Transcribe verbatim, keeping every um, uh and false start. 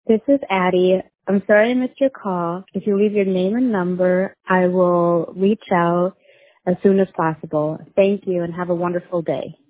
This is Addie. I'm sorry I missed your call. If you leave your name and number, I will reach out as soon as possible. Thank you and have a wonderful day.